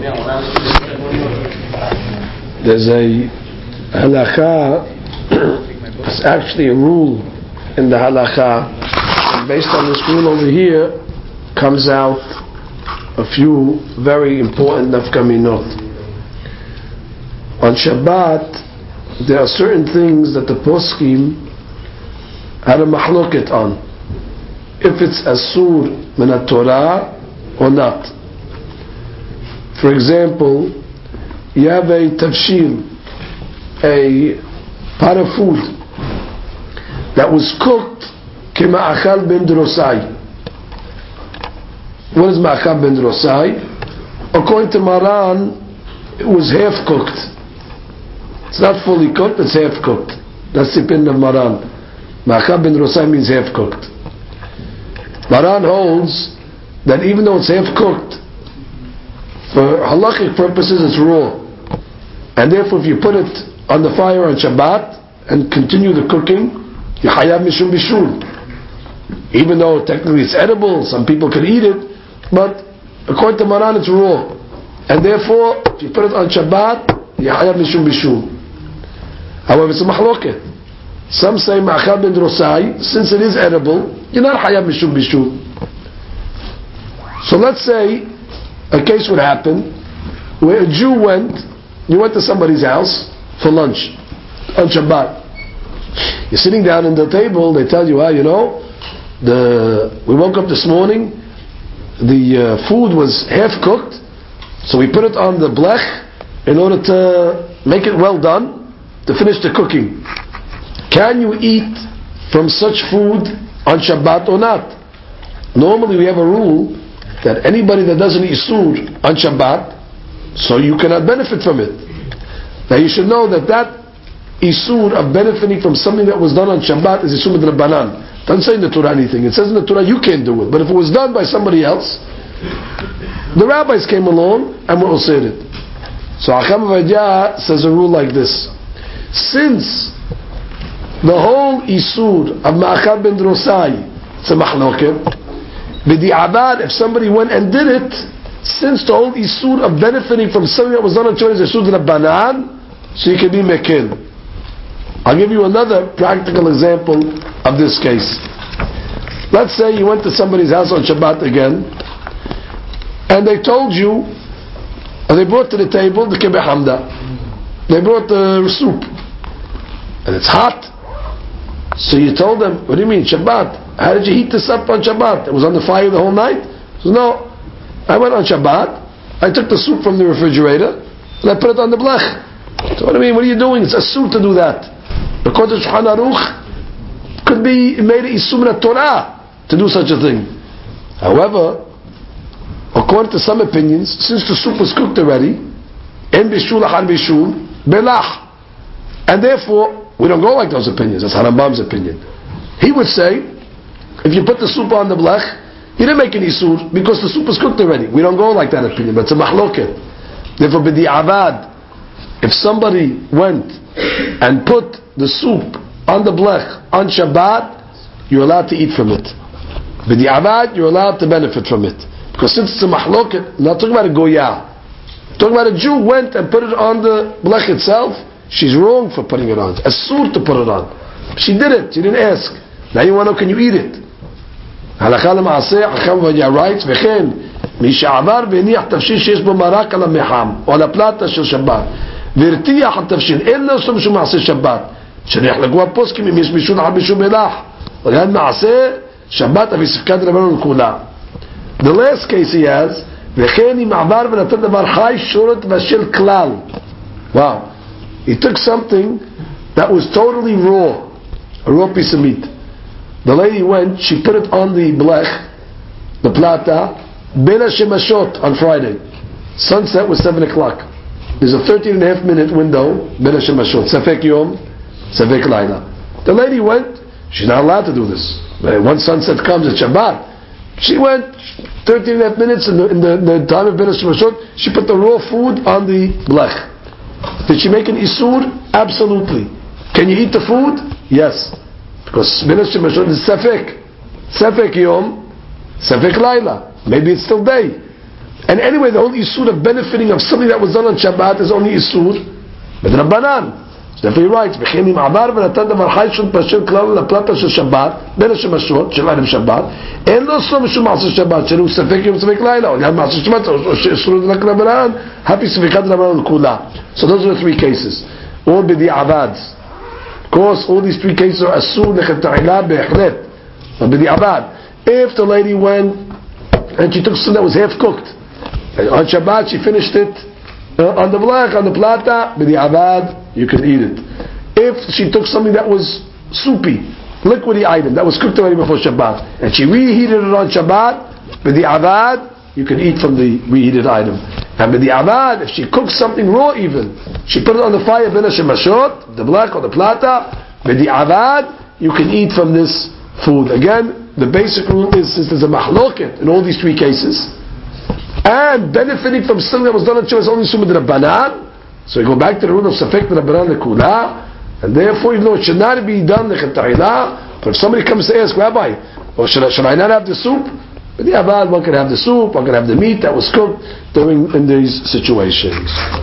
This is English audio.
There's a halakha, it's actually a rule in the halakha, and based on this rule over here comes out a few very important nafkaminot. On Shabbat, there are certain things that the poskim had a mahloket on, if it's asur min at-Torah or not. For example, you have a tafshil, a pot of food that was cooked k'ma'achal ben drosai. What is ma'achal ben drosai? According to Maran, it was half cooked. It's not fully cooked, it's half cooked. That's the opinion of Maran. Ma'achal ben drosai means half cooked. Maran holds that even though it's half cooked, for halachic purposes it's raw. And therefore if you put it on the fire on Shabbat and continue the cooking, you hayav mishum bishul. Even though technically it's edible, some people can eat it, but according to Maran it's raw. And therefore, if you put it on Shabbat, you hayav mishum bishul. However, it's a mahloket. Some say ma'achal ben drosai, since it is edible, you're not hayav mishum bishul. So let's say a case would happen where a Jew went to somebody's house for lunch on Shabbat. You're sitting down at the table, they tell you, we woke up this morning, the food was half cooked, so we put it on the blech in order to make it well done, to finish the cooking. Can you eat from such food on Shabbat or not? Normally we have a rule that anybody that doesn't eat sur on Shabbat, so you cannot benefit from it. Now you should know that isur of benefiting from something that was done on Shabbat is isur midrabanan. Doesn't say in the Torah anything. It says in the Torah you can't do it. But if it was done by somebody else, the rabbis came along and were osir it. So Acham Avadia says a rule like this: since the whole isur of ma'achal ben drosai, it's a mahloket. B'di'avad, if somebody went and did it, since the whole isur of benefiting from something that was done on Torah is isur d'Rabbanan, so you can be mekil. I'll give you another practical example of this case. Let's say you went to somebody's house on Shabbat again, and they told you, and they brought to the table the kibbeh hamda. They brought the soup, and it's hot. So you told them, what do you mean, Shabbat? How did you heat this up on Shabbat? It was on the fire the whole night? So no, I went on Shabbat, I took the soup from the refrigerator, and I put it on the blech. So what do you mean, what are you doing? It's a soup to do that. Because the Shulchan Aruch could be made a isur min Torah to do such a thing. However, according to some opinions, since the soup was cooked already, en bishul achar bishul, belah. And therefore, we don't go like those opinions. That's Harambam's opinion. He would say, if you put the soup on the blech, you didn't make an isur because the soup was cooked already. We don't go like that opinion, but it's a mahloket. Therefore, b'di'avad, if somebody went and put the soup on the blech on Shabbat, you're allowed to eat from it. B'di'avad, you're allowed to benefit from it. Because since it's a mahloket, not talking about a goyah, talking about a Jew went and put it on the blech itself, she's wrong for putting it on. It's asur to put it on. She did it, she didn't ask. Now you want to know, can you eat it? Halakha l'maaseh, Acham Avadia writes, וכן, מי שעבר והניח תבשיל שיש בו מרק על המחם, או על הפלטה של שבת, והרתיח התבשיל, אין לו שום משום מעשה שבת, שנחלקו הפוסקים אם יש משום אחד משום מלח, וגם מעשה שבת, אבל ספקת רבנו לכולה. The last case he has, וכן אם עבר ונתן דבר חי, שורת בשל כלל. Wow. He took something that was totally raw, a raw piece of meat. The lady went, she put it on the blech, the plata, ben hashemashot on Friday. Sunset was 7 o'clock. There's a 13.5 minute window, ben hashemashot, safek yom, safek laila. The lady went, she's not allowed to do this. Once sunset comes at Shabbat, she went 13.5 minutes in the time of ben hashemashot, she put the raw food on the blech. Did she make an isur? Absolutely. Can you eat the food? Yes. Because ben hashemashot is safek yom, safek laila. Maybe it's still day. And anyway, the whole Isur of benefiting of something that was done on Shabbat is only Isur B'Rabbanan. Therefore, you're right. V'chenim avar v'natan davar chay shon pasher klal l'plata shel Shabbat ben hashemashot shel Erev Shabbat en lo so mishum ma'aser Shabbat shelu sefek yom sefek layla or yad ma'aser Shabbat or shesuru d'nak Rabbanan happy sefekat Rabbanan kula. So those are the three cases. All b'di'avad. Of course, all these three cases are asur nechetayla be'echlet. But b'di'avad. If the lady went and she took something that was half cooked on Shabbat, she finished it on the blech, on the plata, b'di'avad, you can eat it. If she took something that was soupy, liquidy item that was cooked already before Shabbat, and she reheated it on Shabbat, b'di'avad, you can eat from the reheated item. And b'di'avad, if she cooks something raw even, she put it on the fire, ben hashemashot, the black or the plata, b'di'avad, you can eat from this food. Again, the basic rule is, since there's a mahloket in all these three cases, and benefiting from something that was done on Shabbat is only summa d'Rabbanan, so we go back to the rule of Safek Rabbanan Lekula, and therefore, even though it should not be done Lechetayla, but if somebody comes to ask, Rabbi, or should I not have the soup? But one can have the soup, one can have the meat that was cooked in these situations.